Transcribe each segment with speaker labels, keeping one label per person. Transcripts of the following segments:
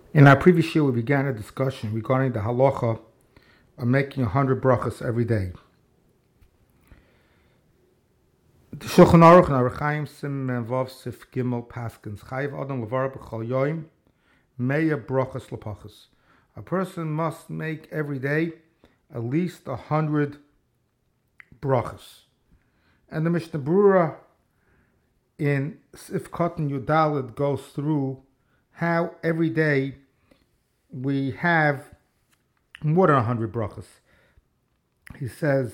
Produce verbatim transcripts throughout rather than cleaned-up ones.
Speaker 1: In our previous year, we began a discussion regarding the halacha of making a hundred brachas every day. The Shulchan Aruch and Aruch Chaim Sim Vav Sif Gimel Paskins Chayiv Adam Levar B'Chol Yoim Meya Brachas Lepachas. A person must make every day at least a hundred brachas. And the Mishnah Brura in Sif Katan Yudalid goes through how every day we have more than a hundred brachas. He says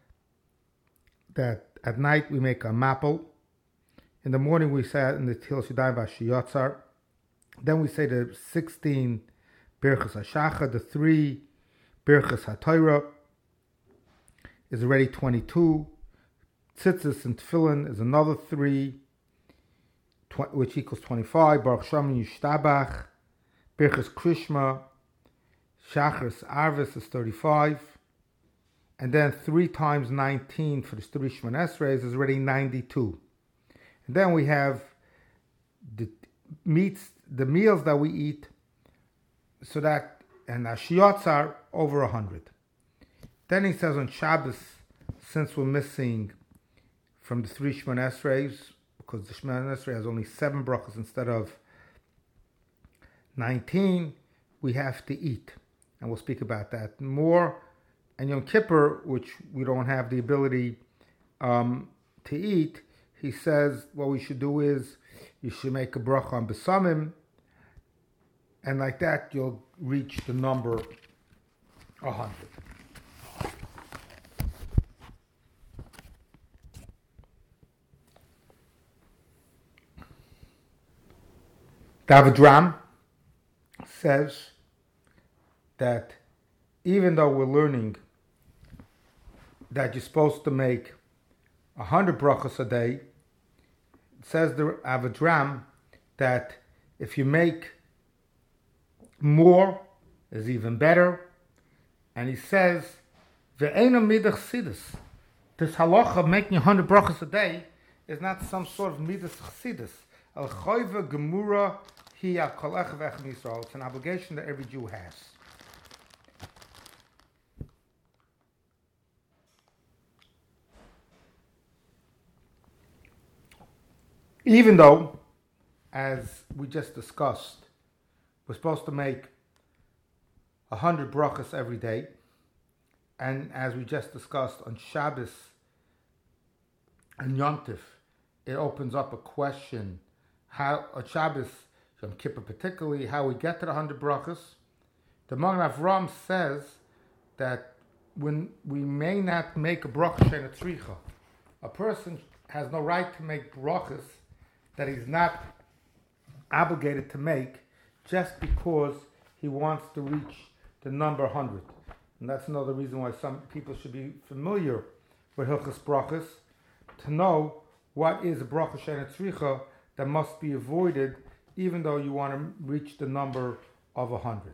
Speaker 1: that at night we make a mapel. In the morning we say in the Til Shadai Vashiyotzar. Then we say the sixteen Birchas HaShacha, the three Birchas HaTorah is already twenty-two. Tzitzis and Tefillin is another three, tw- which equals twenty-five. Baruch Shem Yishtabach, Birchas Krishma, Shachris Arvis is thirty-five. And then three times nineteen for the three Shemon Esrei is already ninety-two. And then we have the meats, the meals that we eat, so that, and Ashiyotz are over a hundred. Then he says on Shabbos, since we're missing from the three Shemon Esreis, because the Shemon Esrei has only seven brachas instead of nineteen, we have to eat. And we'll speak about that more. And Yom Kippur, which we don't have the ability um, to eat, he says what we should do is you should make a bracha on Besamim, and like that you'll reach the number one hundred. David Ram says that even though we're learning that you're supposed to make a hundred brachas a day, it says the Avedram that if you make more is even better. And he says, Ve'ena midach chassidus. This halacha of making a hundred brachas a day is not some sort of midach chassidus. Al choyve gemura hi al kol echad v'echad Yisrael. It's an obligation that every Jew has. Even though, as we just discussed, we're supposed to make a hundred brachas every day, and as we just discussed on Shabbos and Yom Tov, it opens up a question how on Shabbos, Yom Kippur particularly, how we get to the hundred brachas. The Magen Avram says that when we may not make a bracha she'eina tzricha, a person has no right to make brachas that he's not obligated to make just because he wants to reach the number one hundred. And that's another reason why some people should be familiar with Hilchos Brachas, to know what is a bracha she'eina tzricha that must be avoided even though you want to reach the number of one hundred.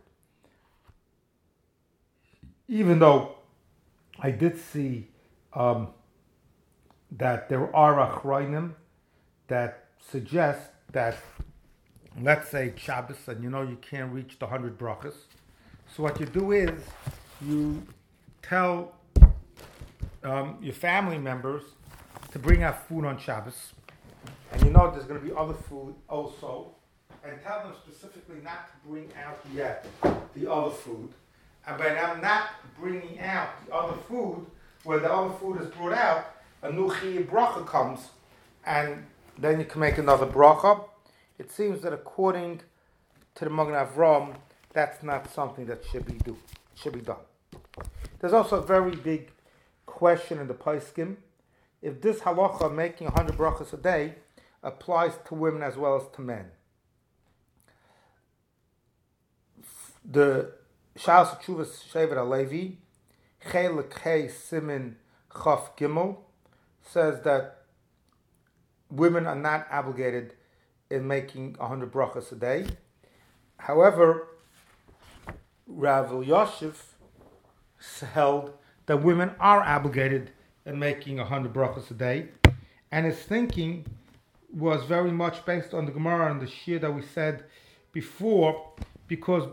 Speaker 1: Even though I did see um, that there are achrayim that suggest that, let's say Shabbos, and you know you can't reach the hundred brachas. So what you do is you tell um, your family members to bring out food on Shabbos, and you know there's going to be other food also, and tell them specifically not to bring out yet the other food. And by them not bringing out the other food, where the other food is brought out, a new chiyuv bracha comes, and then you can make another bracha. It seems that according to the Magen Avram, that's not something that should be do should be done. There's also a very big question in the Poskim if this halacha of making one hundred brachas a day applies to women as well as to men. The Shalos Tshuvas Shevet HaLevi, Chelik Hey Simin Chaf Gimel, says that women are not obligated in making one hundred brachas a day. However, Rav Elyashiv held that women are obligated in making one hundred brachas a day, and his thinking was very much based on the Gemara and the Shir that we said before, because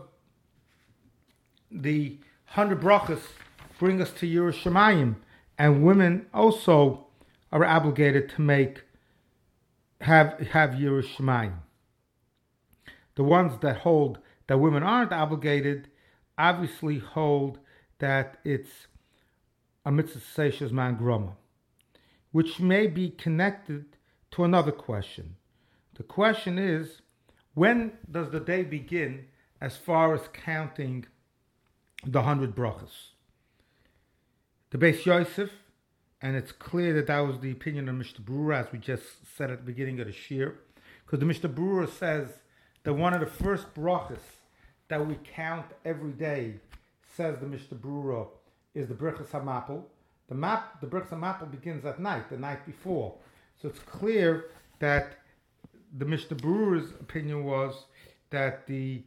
Speaker 1: the hundred brachas bring us to Yerushalayim, and women also are obligated to make have have Yerushalayim. The ones that hold that women aren't obligated obviously hold that it's a mitzvah seishes man groma, which may be connected to another question. The question is, when does the day begin as far as counting the hundred brachas? The Beis Yosef, and it's clear that that was the opinion of Mishnah Berurah, as we just said at the beginning of the shir, because the Mishnah Berurah says that one of the first brachas that we count every day, says the Mishnah Berurah, is the Birchas HaMapel. The map, the Birchas HaMapel begins at night, the night before. So it's clear that the Mishnah Berurah's opinion was that the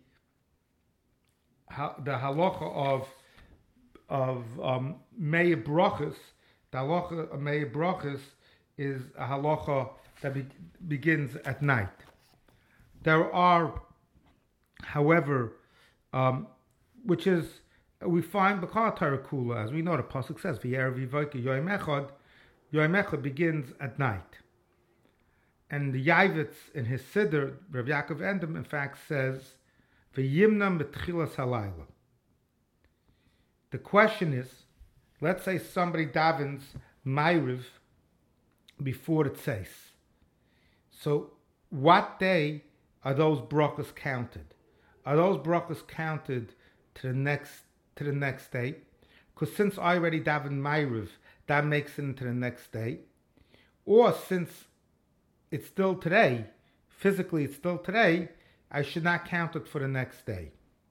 Speaker 1: the halacha of of um, Meir Brachas, the halacha of Meir Brachas is a halacha that be, begins at night. There are, however, um, which is we find B'Kol Torah Kula, as we know the pasuk says, V'yerev Yivoka Yoyim Echad. Yoyim Echad begins at night, and the Yavitz in his Siddur, Rav Yaakov Endem, in fact says, V'yimna B'Tchilas Halayla. The question is, let's say somebody davens Ma'ariv before it says. So, what day are those brachas counted? Are those brachas counted to the next to the next day? Because since I already davened Ma'ariv, that makes it into the next day. Or since it's still today, physically it's still today, I should not count it for the next day.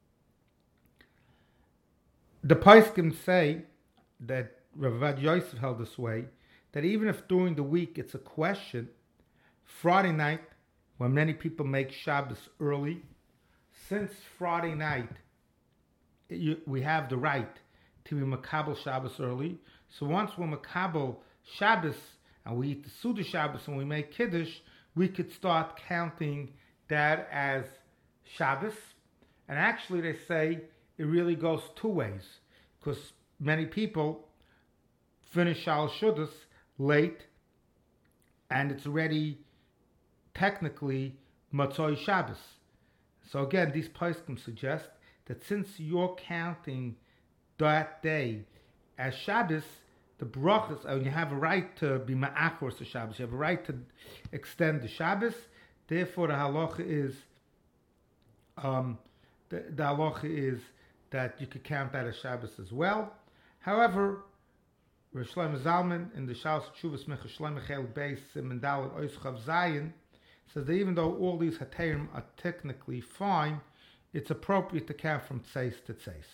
Speaker 1: The Poskim say that Rav Yosef held this way, that even if during the week it's a question, Friday night, when many people make Shabbos early, since Friday night you, we have the right to be Makabel Shabbos early, so once we're Makabel Shabbos and we eat the Suda Shabbos and we make Kiddush, we could start counting that as Shabbos. And actually they say it really goes two ways, because many people finish Shal Shudas late, and it's already technically Matzoi Shabbos. So again, these poskim suggest that since you're counting that day as Shabbos, the brachas, and you have a right to be ma'achor to Shabbos, you have a right to extend the Shabbos. Therefore, the halacha is um, the, the halacha is that you could count that as Shabbos as well. However, Rav Shlomo Zalman in the Shalos Tshuvas Mechas Shlomo Chel Beis Siman Daled Ois Chav Zayin says that even though all these Haterim are technically fine, it's appropriate to count from Tzeis to Tzeis.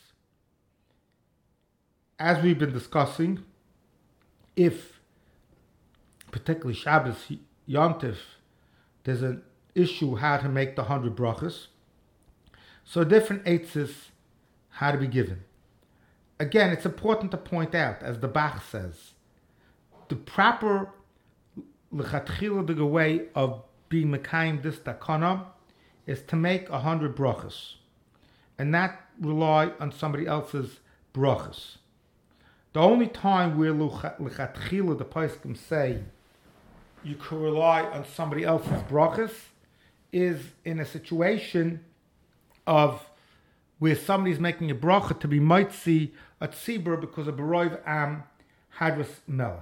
Speaker 1: As we've been discussing, if particularly Shabbos Yontif, there's an issue how to make the hundred brachas, so different eitzes how to be given. Again, it's important to point out, as the Bach says, the proper lechatchila way of being mekayim this takana is to make a hundred brachas, and not rely on somebody else's brachas. The only time where lechatchila the poskim say you can rely on somebody else's brachas is in a situation of where somebody's making a bracha to be mitzi a tzibur because of Baroiv Am Hadras Melech.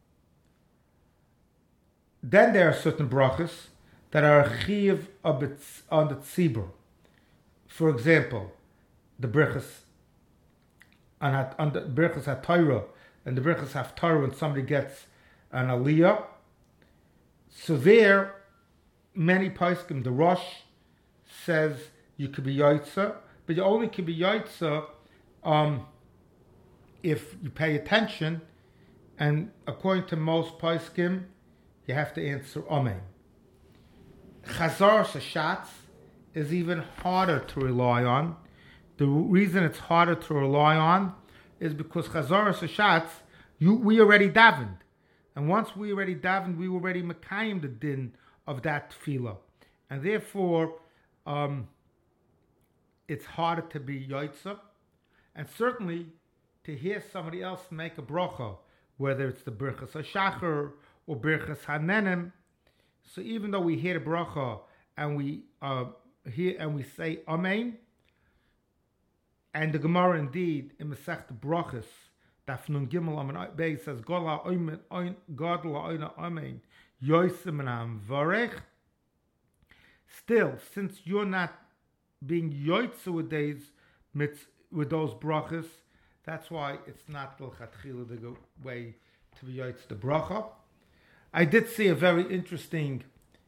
Speaker 1: Then there are certain brachas that are chiv on the tzibur. For example, the brachas on, on the brachas HaTorah and the brachas HaTorah when somebody gets an aliyah. So there, many poskim, the Rosh says you could be yaitza, but you only can be yaitza um, if you pay attention, and according to most poskim, you have to answer amen. Chazar Shashatz is even harder to rely on. The reason it's harder to rely on is because Chazar Shashatz, you we already davened, and once we already davened, we were already mekayim the din of that tefillah, and therefore um, it's harder to be Yoitza, and certainly to hear somebody else make a bracha, whether it's the Birchas HaShachar or Birchas HaNenem. So even though we hear the bracha and we uh, hear and we say Amen, and the Gemara indeed in Masech Brachas, Daf Nun Gimel Amen Beis says God la Omen God la Oina Amen Yosim and Varech. Still, since you're not being Yoitza with days with those brachas, that's why it's not l'chatchila the way to be Yoitza the bracha. I did see a very interesting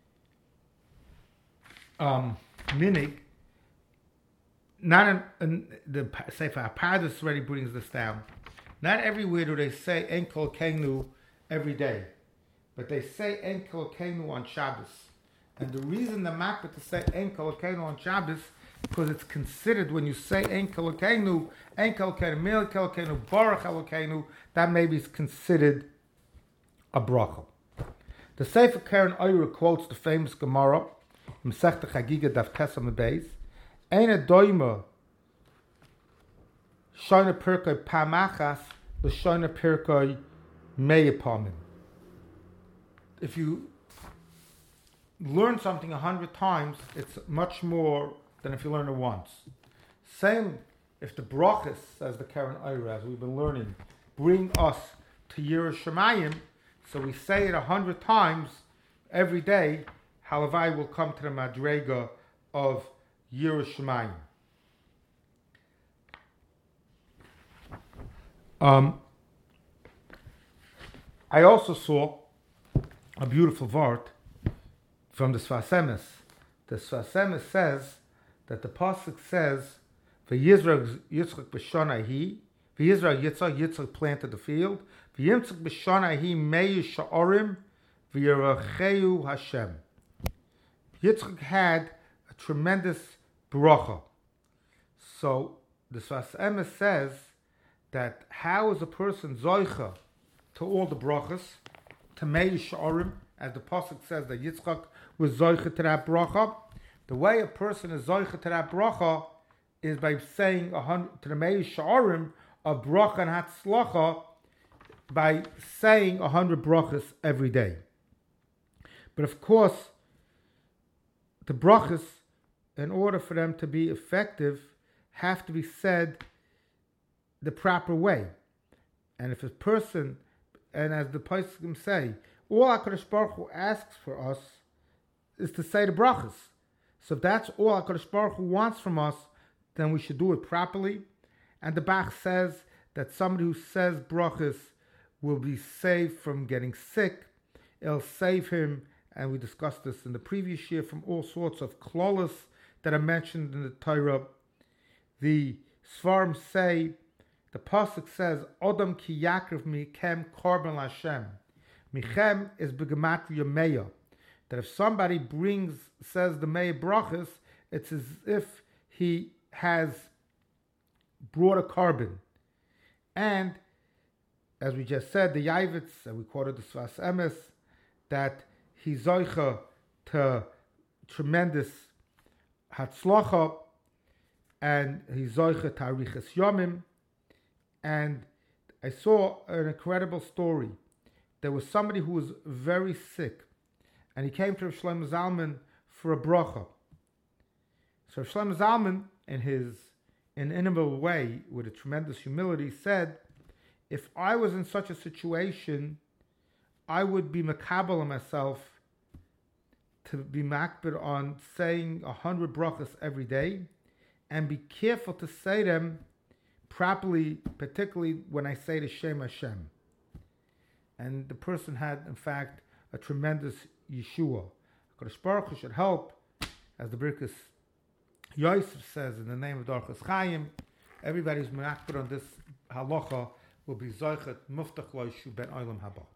Speaker 1: um, minig. Not in, in the Sefer HaPardes already brings this down. Not everywhere do they say En Kolkeinu every day, but they say En Kolkeinu on Shabbos. And the reason the makbet to say En Kolkeinu on Shabbos, because it's considered when you say En Kolkeinu, En Kolkeinu, Mil Kolkeinu, Baruch Elokeinu, that maybe is considered a bracha. The Sefer Keren Oyer quotes the famous Gemara, Masechta Chagiga Daf Tes Amud Beis, Eina doima shoyna pirkei pamachas l'shoyna pirkei meyapamim. If you learn something a hundred times, it's much more than if you learn it once. Same if the brachas, as the Keren Oyer, as we've been learning, bring us to Yiras Shamayim, so we say it a hundred times every day, Halavai will come to the Madrega of Yiras Shamayim. Um, I also saw a beautiful vart from the Sfas Emes. The Sfas Emes says that the pasuk says, "V'Yizrach Yitzchak b'shana hi, v'Yizrach Yitzchak Yitzchak planted the field, v'Yimtzak b'shana hi meiyu sha'orim, v'Yiracheu Hashem." Yitzchak had a tremendous bracha. So the Sfas Emes says that how is a person zoicha to all the brachas, to meiyu sha'orim, as the pasuk says that Yitzchak was zoicha to that bracha. The way a person is zoicha to that bracha is by saying a hundred to the meiyu sha'orim of bracha and hatzlacha, by saying a hundred brachas every day. But of course, the brachas, in order for them to be effective, have to be said the proper way. And if a person, and as the Poskim say, all HaKadosh Baruch Hu asks for us is to say the brachas. So if that's all HaKadosh Baruch Hu wants from us, then we should do it properly. And the Bach says that somebody who says brachas will be saved from getting sick. It'll save him, and we discussed this in the previous year, from all sorts of klolos that are mentioned in the Torah. The Svarim say, the pasuk says, "Odam ki yakriv michem korban Hashem." Michem is begematria meya. That if somebody brings, says the meya brachas, it's as if he has brought a carbon. And as we just said, the Yavitz, and we quoted the Sfas Emes, that he's zoicha to tremendous hatzlacha, and he's zoicha to arichas yomim. And I saw an incredible story. There was somebody who was very sick, and he came to Rav Shlomo Zalman for a bracha. So Rav Shlomo Zalman, in his inimitable way, with a tremendous humility, said, if I was in such a situation, I would be makabel on myself to be makbid on saying a hundred brachas every day, and be careful to say them properly, particularly when I say the Shem Hashem. And the person had, in fact, a tremendous Yeshua. HaKadosh Baruch Hu should help, as the Birkus Yosef says in the name of Darchas Chaim. Everybody's makbid on this halacha will be zoichet muftach lo yishu ben olam haba.